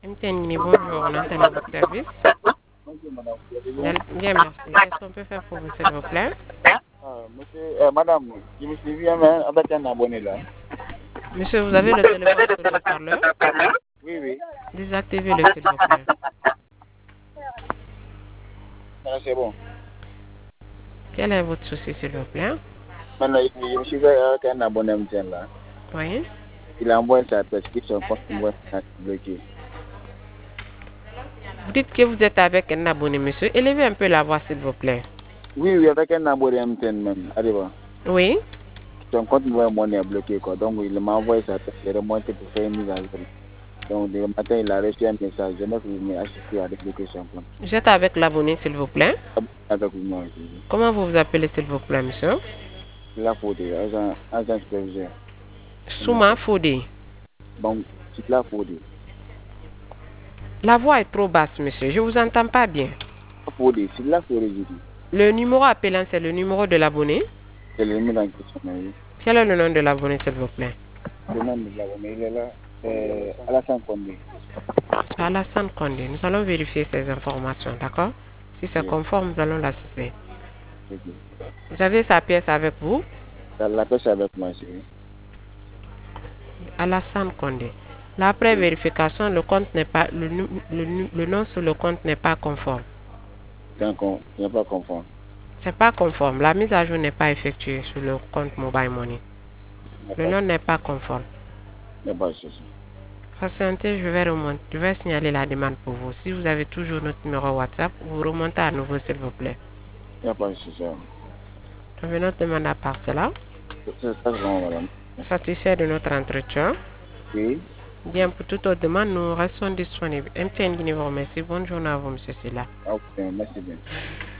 MTN, bonjour, on entend votre service. Bien, merci. Qu'est-ce qu'on peut faire pour vous, s'il vous plaît? Monsieur, madame, je me suis vu avec un abonné là. Monsieur, vous avez le téléphone sur le parleur? Oui, oui. Désactivez-le, s'il vous plaît. C'est bon. Quel est votre souci, s'il vous plaît? Maintenant, je me suis vu avec un abonné MTN là. Oui. Il a envoyé sa prescription pour bloqué. Vous dites que vous êtes avec un abonné, monsieur. Élevez un peu la voix, s'il vous plaît. Oui, oui, avec un abonné MTN même. Allez, va. Oui. Son compte monnaie est bloqué, quoi. Donc, il m'a envoyé sa prescription remontée pour faire une mise à jour. Donc, le matin, il a reçu un message. Je m'ai assisté à débloquer son compte. Vous êtes avec l'abonné, s'il vous plaît. Avec moi aussi. Comment vous vous appelez, s'il vous plaît, monsieur? La faute, agent superviseur. Souma Fodé. Bon, c'est la faute. La voix est trop basse, monsieur. Je vous entends pas bien. La faute, c'est la faute, je dis. Le numéro appelant, c'est le numéro de l'abonné. C'est le numéro en question, oui. Quel est le nom de l'abonné, s'il vous plaît? Le nom de l'abonné, il est là. C'est Alassane Condé. Alassane Condé. Nous allons vérifier ces informations, d'accord? Si c'est conforme, nous allons l'assister. Vous avez sa pièce avec vous? La pièce avec moi, c'est. Alassane Condé. Là, après vérification, le compte n'est pas le nom sur le compte n'est pas conforme. Il n'est pas conforme. C'est pas conforme. La mise à jour n'est pas effectuée sur le compte Mobile Money. Le nom n'est pas conforme. Il n'y a pas de souci. Patientez, je vais signaler la demande pour vous. Si vous avez toujours notre numéro WhatsApp, vous remontez à nouveau, s'il vous plaît. Il n'y a pas de souci. Je vais notre demande à part cela. C'est ça, madame. Satisfait de notre entretien. Oui. Bien, pour toute autre demande, nous restons disponibles. MTN Guinée vous remercie. Bonne journée à vous, monsieur Silla. Ok, merci bien.